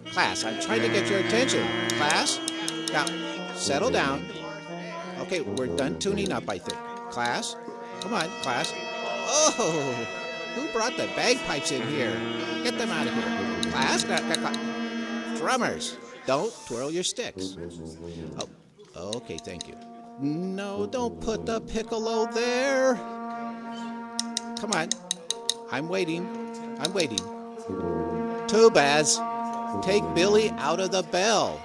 Class, I'm trying to get your attention. Class, now, settle down. Okay, we're done tuning up, I think. Class, come on, class. Oh, who brought the bagpipes in here? Get them out of here. Class, drummers, don't twirl your sticks. Oh, okay, thank you. No, don't put the piccolo there. Come on, I'm waiting. Tubas, take Billy out of the bell.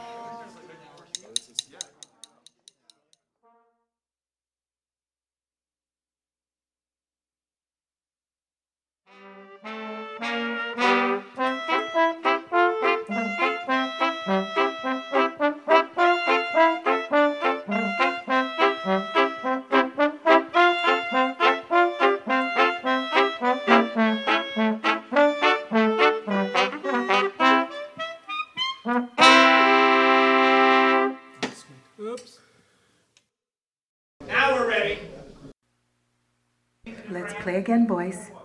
Oops. Now we're ready. Let's play again, boys.